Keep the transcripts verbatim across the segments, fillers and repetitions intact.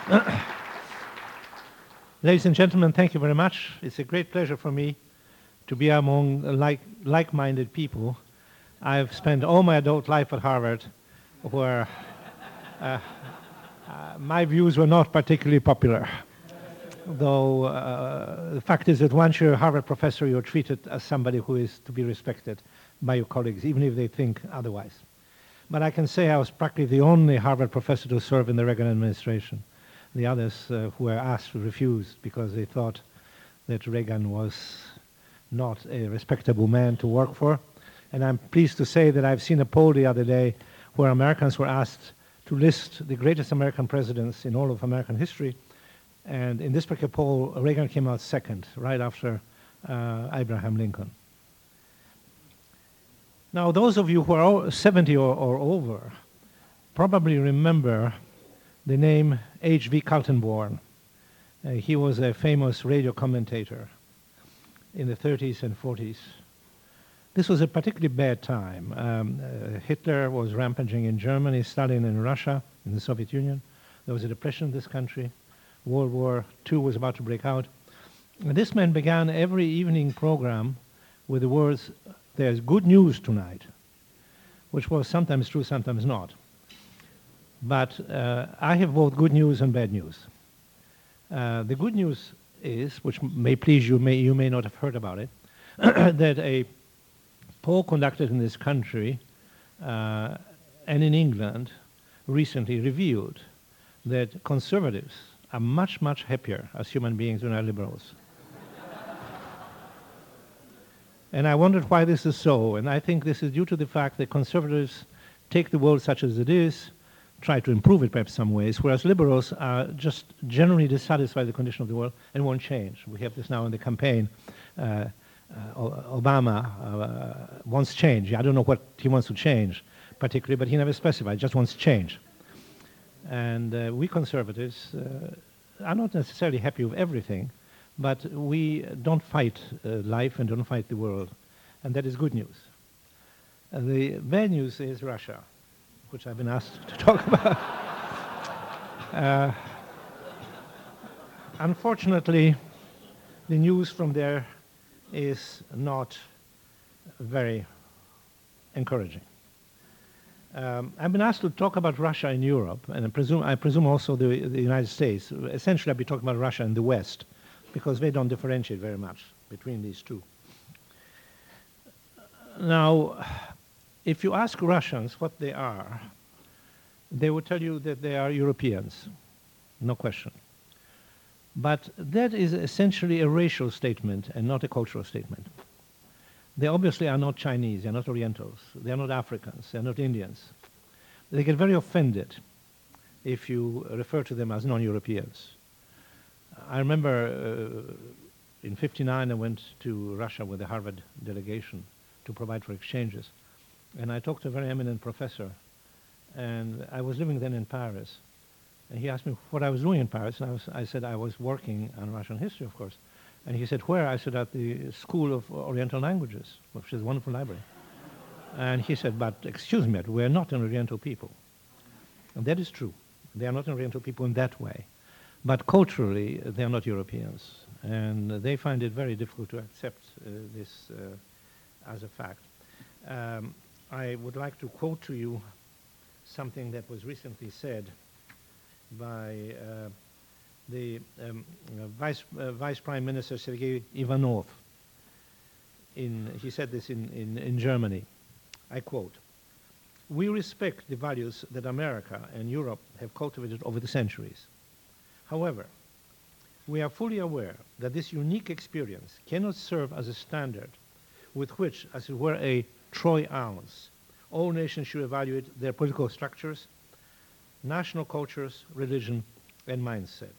Ladies and gentlemen, thank you very much. It's a great pleasure for me to be among like, like-minded people. I've spent all my adult life at Harvard, where uh, uh, my views were not particularly popular. Though uh, the fact is that once you're a Harvard professor, you're treated as somebody who is to be respected by your colleagues, even if they think otherwise. But I can say I was practically the only Harvard professor to serve in the Reagan administration. The others uh, who were asked refused because they thought that Reagan was not a respectable man to work for. And I'm pleased to say that I've seen a poll the other day where Americans were asked to list the greatest American presidents in all of American history. And in this particular poll, Reagan came out second, right after uh, Abraham Lincoln. Now, those of you who are seventy or, or over probably remember the name H V Kaltenborn. Uh, he was a famous radio commentator in the thirties and forties. This was a particularly bad time. Um, uh, Hitler was rampaging in Germany, Stalin in Russia, in the Soviet Union. There was a depression in this country. World War Two was about to break out. And this man began every evening program with the words, "There's good news tonight," which was sometimes true, sometimes not. But uh, I have both good news and bad news. Uh, the good news is, which may please you, may, you may not have heard about it, that a poll conducted in this country uh, and in England recently revealed that conservatives are much, much happier as human beings than are liberals. And I wondered why this is so, and I think this is due to the fact that conservatives take the world such as it is, try to improve it perhaps some ways, whereas liberals are just generally dissatisfied with the condition of the world and won't change. We have this now in the campaign. Uh, uh, Obama uh, wants change. I don't know what he wants to change particularly, but he never specified, just wants change. And uh, we conservatives uh, are not necessarily happy with everything, but we don't fight uh, life and don't fight the world, and that is good news. Uh, the bad news is Russia, which I've been asked to talk about. uh, unfortunately, the news from there is not very encouraging. Um, I've been asked to talk about Russia in Europe, and I presume, I presume also the, the United States. Essentially, I'll be talking about Russia and the West, because they don't differentiate very much between these two. Now, if you ask Russians what they are, they will tell you that they are Europeans, no question. But that is essentially a racial statement and not a cultural statement. They obviously are not Chinese, they're not Orientals, they're not Africans, they're not Indians. They get very offended if you refer to them as non-Europeans. I remember uh, in fifty-nine I went to Russia with the Harvard delegation to provide for exchanges. And I talked to a very eminent professor, and I was living then in Paris. And he asked me what I was doing in Paris, and I, was, I said I was working on Russian history, of course. And he said, where? I said, at the School of Oriental Languages, which is a wonderful library. And he said, but excuse me, we're not an Oriental people. And that is true. They are not an Oriental people in that way. But culturally, they are not Europeans. And they find it very difficult to accept uh, this uh, as a fact. Um, I would like to quote to you something that was recently said by uh, the um, uh, Vice, uh, Vice Prime Minister Sergei Ivanov. In, he said this in, in, in Germany. I quote, "We respect the values that America and Europe have cultivated over the centuries. However, we are fully aware that this unique experience cannot serve as a standard with which, as it were a Troy ounce, all nations should evaluate their political structures, national cultures, religion, and mindset."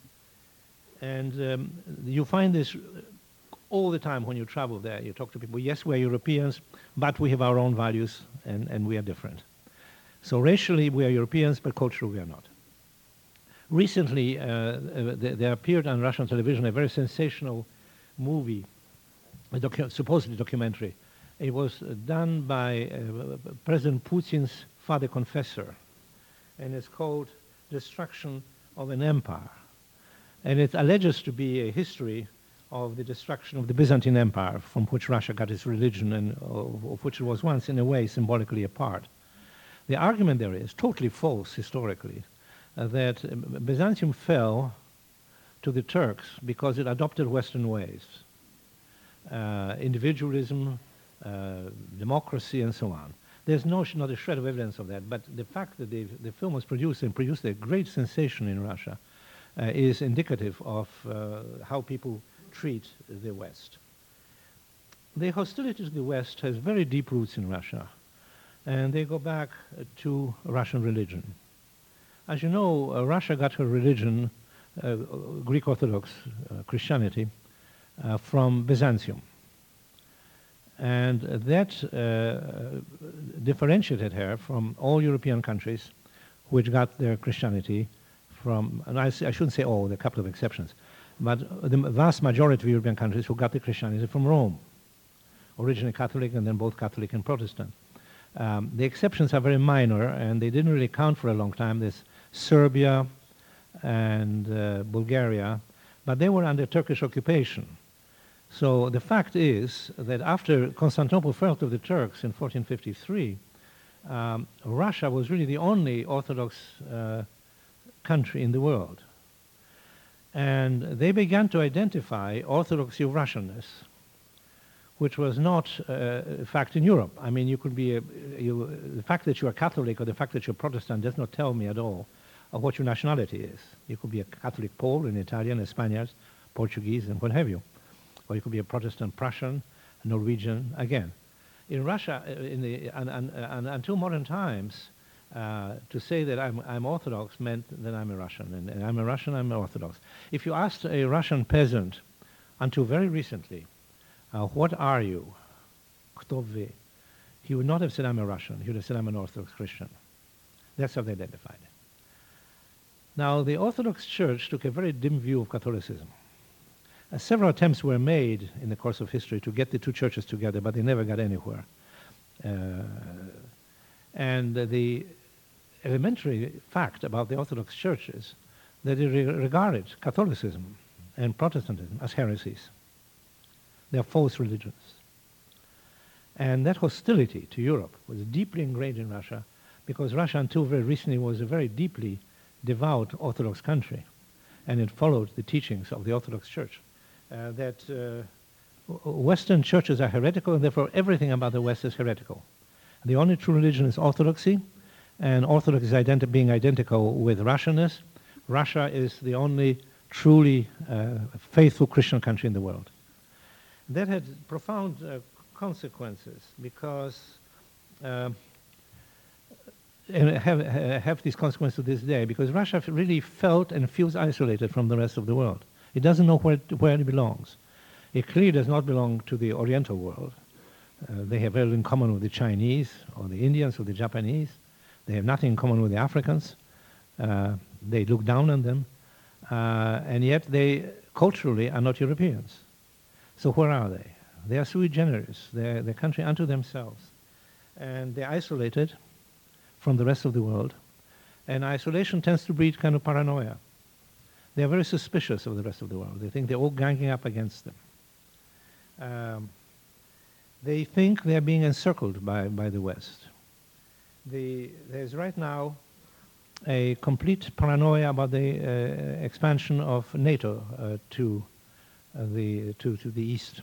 And um, you find this all the time when you travel there. You talk to people, yes, we're Europeans, but we have our own values, and, and we are different. So racially, we are Europeans, but culturally, we are not. Recently, uh, uh, there, there appeared on Russian television a very sensational movie, a docu supposedly documentary. It was uh, done by uh, President Putin's father confessor, and it's called Destruction of an empire. And it alleges to be a history of the destruction of the Byzantine Empire, from which Russia got its religion and of, of which it was once, in a way, symbolically a part. The argument there is totally false historically, uh, that uh, Byzantium fell to the Turks because it adopted Western ways, uh, individualism, uh, democracy, and so on. There's no, not a shred of evidence of that, but the fact that the, the film was produced and produced a great sensation in Russia uh, is indicative of uh, how people treat the West. The hostility to the West has very deep roots in Russia, and they go back uh, to Russian religion. As you know, uh, Russia got her religion, uh, Greek Orthodox uh, Christianity, uh, from Byzantium. And that uh, differentiated her from all European countries which got their Christianity from, and I, I shouldn't say all, there are a couple of exceptions, but the vast majority of European countries who got their Christianity from Rome, originally Catholic and then both Catholic and Protestant. Um, the exceptions are very minor, and they didn't really count for a long time. There's Serbia and uh, Bulgaria, but they were under Turkish occupation. So the fact is that after Constantinople fell to the Turks in fourteen fifty-three, um, Russia was really the only Orthodox uh, country in the world. And they began to identify Orthodoxy of Russianness, which was not uh, a fact in Europe. I mean, you could be, a, you, the fact that you are Catholic or the fact that you're Protestant does not tell me at all of what your nationality is. You could be a Catholic Pole, an Italian, a Spaniard, Portuguese, and what have you. Or you could be a Protestant Prussian, a Norwegian, again. In Russia, in the, and, and, and until modern times, uh, to say that I'm, I'm Orthodox meant that I'm a Russian, and, and I'm a Russian, I'm Orthodox. If you asked a Russian peasant, until very recently, uh, what are you? Kto vy? He would not have said I'm a Russian, he would have said I'm an Orthodox Christian. That's how they identified it. Now, the Orthodox Church took a very dim view of Catholicism. Uh, several attempts were made in the course of history to get the two churches together, but they never got anywhere. Uh, and uh, the elementary fact about the Orthodox Church is that they re regarded Catholicism and Protestantism as heresies. They are false religions. And that hostility to Europe was deeply ingrained in Russia, because Russia until very recently was a very deeply devout Orthodox country, and it followed the teachings of the Orthodox Church. Uh, that uh, Western churches are heretical, and therefore everything about the West is heretical. The only true religion is Orthodoxy, and Orthodox is identi being identical with Russianness. Russia is the only truly uh, faithful Christian country in the world. That had profound uh, consequences, because uh, and have, have these consequences to this day, because Russia really felt and feels isolated from the rest of the world. It doesn't know where, where it belongs. It clearly does not belong to the Oriental world. Uh, they have very little in common with the Chinese, or the Indians, or the Japanese. They have nothing in common with the Africans. Uh, they look down on them. Uh, and yet they culturally are not Europeans. So where are they? They are sui generis. They're the country unto themselves. And they're isolated from the rest of the world. And isolation tends to breed kind of paranoia. They are very suspicious of the rest of the world. They think they're all ganging up against them. Um, they think they're being encircled by, by the West. The, there's right now a complete paranoia about the uh, expansion of NATO uh, to, uh, the, to, to the east.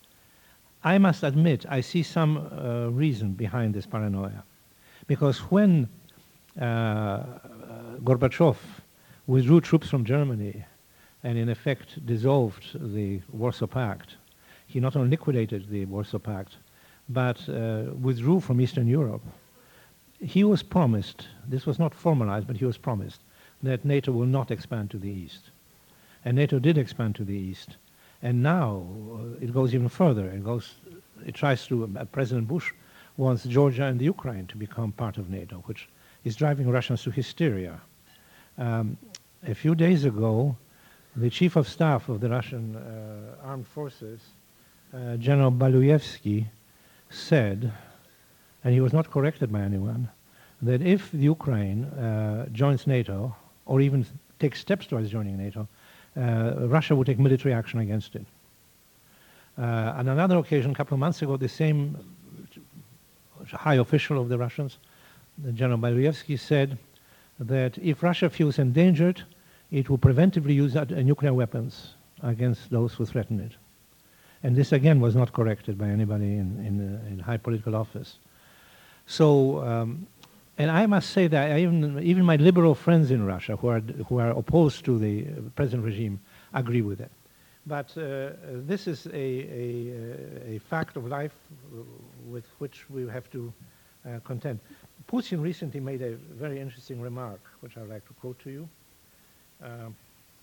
I must admit, I see some uh, reason behind this paranoia. Because when uh, uh, Gorbachev withdrew troops from Germany and in effect dissolved the Warsaw Pact, he not only liquidated the Warsaw Pact, but uh, withdrew from Eastern Europe. He was promised, this was not formalized, but he was promised that NATO will not expand to the east. And NATO did expand to the east. And now uh, it goes even further. It goes, it tries to, uh, President Bush wants Georgia and the Ukraine to become part of NATO, which is driving Russians to hysteria. Um, a few days ago, the chief of staff of the Russian uh, armed forces, uh, General Baluyevsky, said, and he was not corrected by anyone, that if the Ukraine uh, joins NATO, or even take steps towards joining NATO, uh, Russia would take military action against it. Uh, on another occasion, a couple of months ago, the same high official of the Russians, General Balyevsky, said that if Russia feels endangered, it will preventively use uh, nuclear weapons against those who threaten it. And this, again, was not corrected by anybody in, in, uh, in high political office. So, um, and I must say that I even, even my liberal friends in Russia who are, who are opposed to the present regime agree with that. But uh, this is a, a, a fact of life with which we have to uh, contend. Putin recently made a very interesting remark, which I would like to quote to you. Um,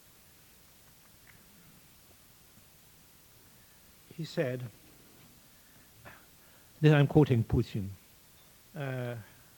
he said, then I'm quoting Putin, uh, uh,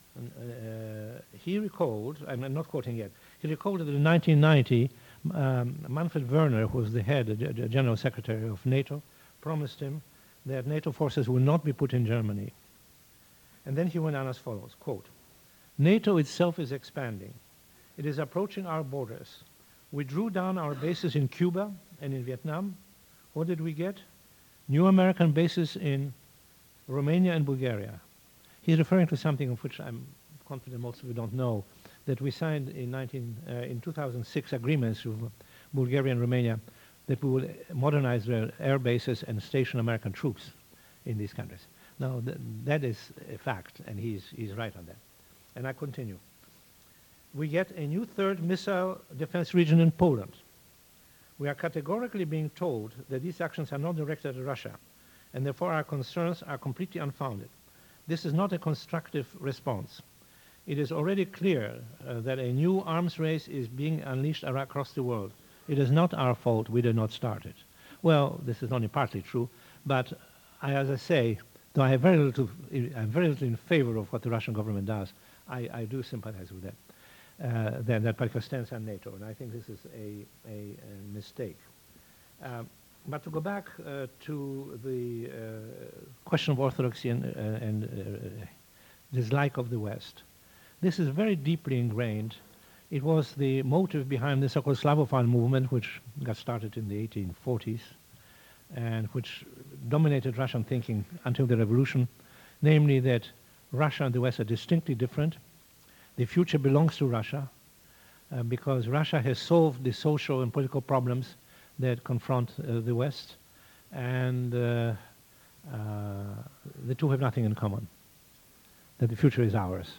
he recalled, I'm not quoting yet, he recalled that in nineteen ninety, um, Manfred Werner, who was the head, the General Secretary of NATO, promised him that NATO forces will not be put in Germany. And then he went on as follows, quote, NATO itself is expanding. It is approaching our borders. We drew down our bases in Cuba and in Vietnam. What did we get? New American bases in Romania and Bulgaria. He's referring to something of which I'm confident most of you don't know, that we signed in, nineteen, uh, in two thousand six agreements with Bulgaria and Romania that we will modernize their air bases and station American troops in these countries. Now, th that is a fact, and he's, he's right on that. And I continue. We get a new third missile defense region in Poland. We are categorically being told that these actions are not directed at Russia, and therefore our concerns are completely unfounded. This is not a constructive response. It is already clear uh, that a new arms race is being unleashed across the world. It is not our fault we did not start it. Well, this is only partly true, but I, as I say, though I have very little, I'm very little in favor of what the Russian government does, I, I do sympathize with that. Uh, that, that particular stance on NATO, and I think this is a, a, a mistake. Um, but to go back uh, to the uh, question of orthodoxy and, uh, and uh, dislike of the West, this is very deeply ingrained. It was the motive behind the so-called Slavophile movement, which got started in the eighteen forties, and which dominated Russian thinking until the revolution, namely that Russia and the West are distinctly different. The future belongs to Russia uh, because Russia has solved the social and political problems that confront uh, the West, and uh, uh, the two have nothing in common, that the future is ours.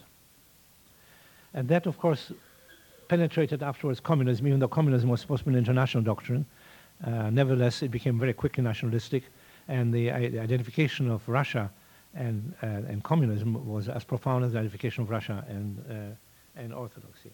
And that, of course, penetrated afterwards communism, even though communism was supposed to be an international doctrine. Uh, nevertheless, it became very quickly nationalistic, and the, uh, the identification of Russia And, uh, and communism was as profound as the identification of Russia and, uh, and orthodoxy.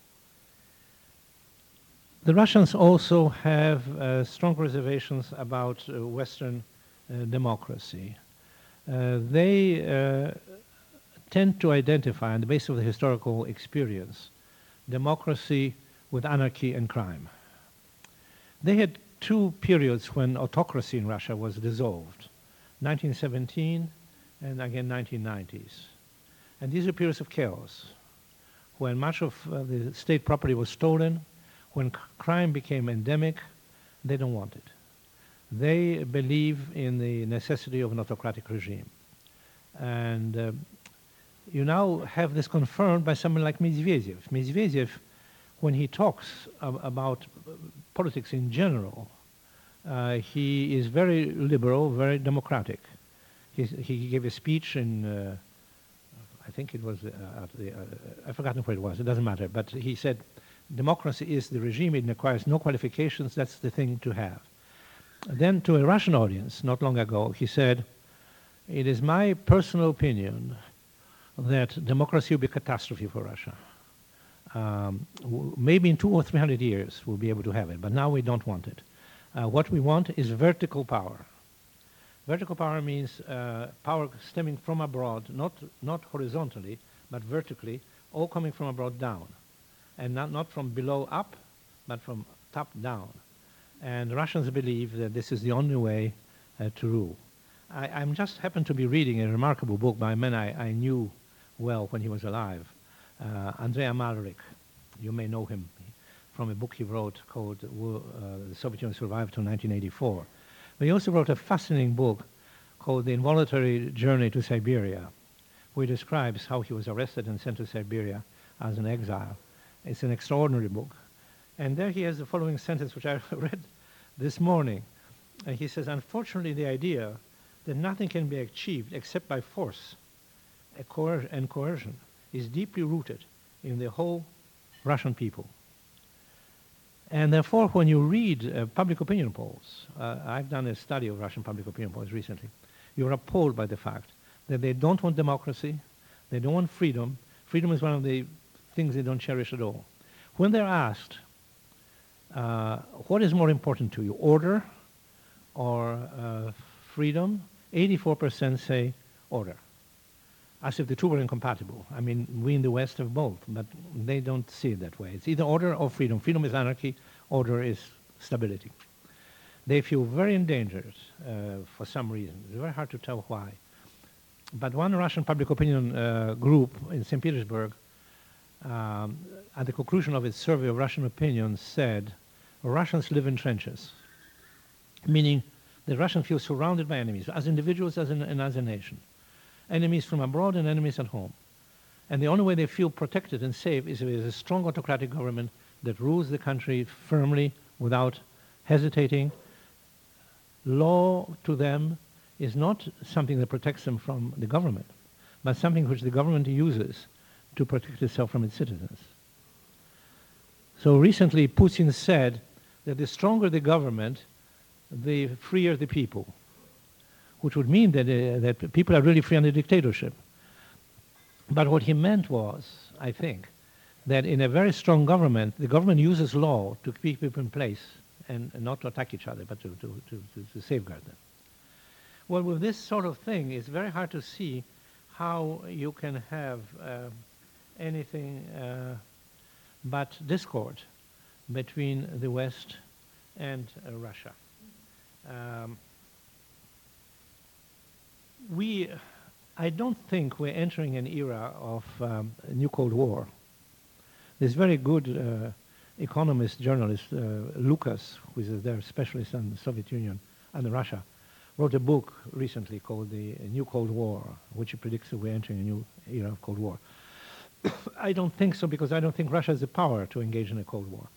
The Russians also have uh, strong reservations about uh, Western uh, democracy. Uh, they uh, tend to identify, on the basis of the historical experience, democracy with anarchy and crime. They had two periods when autocracy in Russia was dissolved, nineteen seventeen and again nineteen nineties. And these are periods of chaos, when much of uh, the state property was stolen, when crime became endemic. They don't want it. They believe in the necessity of an autocratic regime. And uh, you now have this confirmed by someone like Medvedev. Medvedev, when he talks ab about politics in general, uh, he is very liberal, very democratic. He gave a speech in, uh, I think it was, uh, at the, uh, I've forgotten where it was, it doesn't matter, but he said, democracy is the regime, it requires no qualifications, that's the thing to have. Then to a Russian audience, not long ago, he said, it is my personal opinion that democracy will be a catastrophe for Russia. Um, maybe in two or three hundred years we'll be able to have it, but now we don't want it. Uh, what we want is vertical power. Vertical power means uh, power stemming from abroad, not, not horizontally, but vertically, all coming from abroad down. And not, not from below up, but from top down. And Russians believe that this is the only way uh, to rule. I I'm just happened to be reading a remarkable book by a man I, I knew well when he was alive, uh, Andrei Amalrik. You may know him from a book he wrote called uh, The Soviet Union Survived to nineteen eighty-four. But he also wrote a fascinating book called The Involuntary Journey to Siberia, where he describes how he was arrested and sent to Siberia as an exile. It's an extraordinary book. And there he has the following sentence, which I read this morning. Uh, he says, unfortunately, the idea that nothing can be achieved except by force coer and coercion is deeply rooted in the whole Russian people. And therefore, when you read uh, public opinion polls, uh, I've done a study of Russian public opinion polls recently, you're appalled by the fact that they don't want democracy, they don't want freedom. Freedom is one of the things they don't cherish at all. When they're asked, uh, what is more important to you, order or uh, freedom, eighty-four percent say order, as if the two were incompatible. I mean, we in the West have both, but they don't see it that way. It's either order or freedom. Freedom is anarchy, order is stability. They feel very endangered uh, for some reason. It's very hard to tell why. But one Russian public opinion uh, group in Saint Petersburg, um, at the conclusion of its survey of Russian opinion, said Russians live in trenches, meaning the Russians feel surrounded by enemies, as individuals as in, and as a nation. Enemies from abroad and enemies at home. And the only way they feel protected and safe is if there is a strong autocratic government that rules the country firmly without hesitating. Law to them is not something that protects them from the government, but something which the government uses to protect itself from its citizens. So recently Putin said that the stronger the government, the freer the people, which would mean that, uh, that people are really free under dictatorship. But what he meant was, I think, that in a very strong government, the government uses law to keep people in place and, and not to attack each other, but to, to, to, to, to safeguard them. Well, with this sort of thing, it's very hard to see how you can have uh, anything uh, but discord between the West and uh, Russia. Um, we, I don't think we're entering an era of um, a new Cold War. This very good uh, economist, journalist, uh, Lucas, who is their specialist on the Soviet Union and Russia, wrote a book recently called The New Cold War, which he predicts that we're entering a new era of Cold War. I don't think so, because I don't think Russia has the power to engage in a Cold War.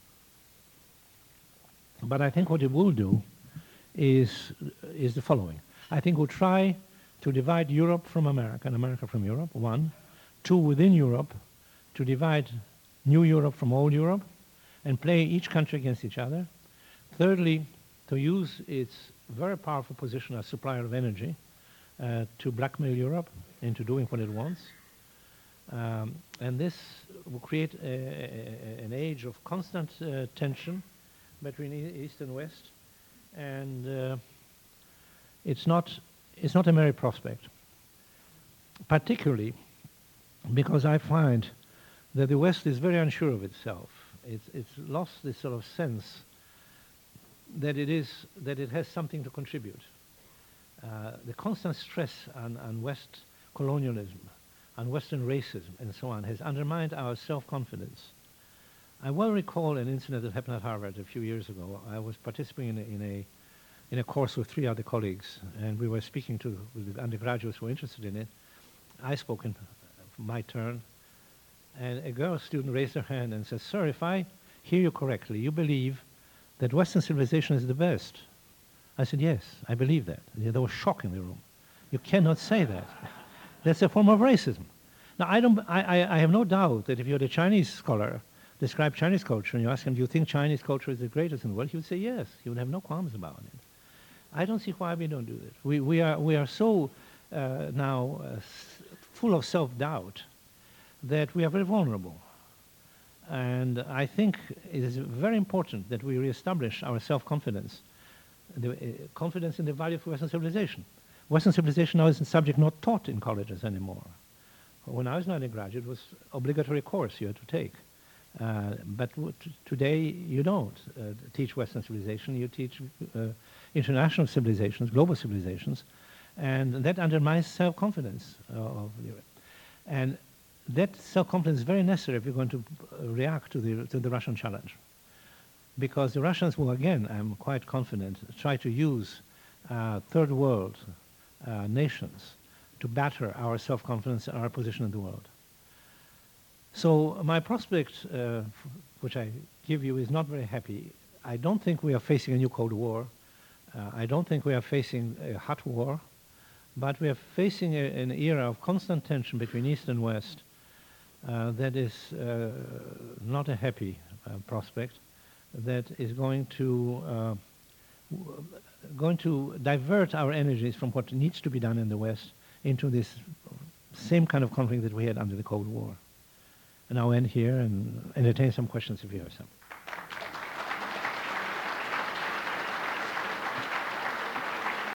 But I think what it will do is, is the following. I think we'll try to divide Europe from America and America from Europe, one. Two, within Europe, to divide New Europe from Old Europe and play each country against each other. Thirdly, to use its very powerful position as supplier of energy uh, to blackmail Europe into doing what it wants. Um, and this will create a, a, an age of constant uh, tension between e East and West. And uh, it's not, it's not a merry prospect, particularly because I find that the West is very unsure of itself. It's, it's lost this sort of sense that it is, that it has something to contribute. Uh, the constant stress on, on West colonialism, on Western racism, and so on, has undermined our self-confidence. I well recall an incident that happened at Harvard a few years ago. I was participating in a, in a, in a course with three other colleagues, and we were speaking to the undergraduates who were interested in it. I spoke in my turn, and a girl student raised her hand and said, "Sir, if I hear you correctly, you believe that Western civilization is the best." I said, "Yes, I believe that." There was shock in the room. "You cannot say that. That's a form of racism." Now, I, don't, I, I, I have no doubt that if you're a Chinese scholar, describe Chinese culture, and you ask him, "Do you think Chinese culture is the greatest in the world?" he would say yes. He would have no qualms about it. I don't see why we don't do this. We, we, are, we are so uh, now uh, full of self-doubt that we are very vulnerable. And I think it is very important that we reestablish our self-confidence, the uh, confidence in the value of Western civilization. Western civilization now is a subject not taught in colleges anymore. When I was an undergraduate, it was an obligatory course you had to take. Uh, but today you don't uh, teach Western civilization, you teach uh, international civilizations, global civilizations, and that undermines self-confidence uh, of Europe. And that self-confidence is very necessary if you're going to uh, react to the, to the Russian challenge. because the Russians will, again, I'm quite confident, try to use uh, third world uh, nations to batter our self-confidence and our position in the world. So my prospect, uh, which I give you, is not very happy. I don't think we are facing a new Cold War. Uh, I don't think we are facing a hot war, but we are facing a, an era of constant tension between East and West uh, that is uh, not a happy uh, prospect, that is going to uh, going to divert our energies from what needs to be done in the West into this same kind of conflict that we had under the Cold War. And I'll end here and entertain some questions if you have some.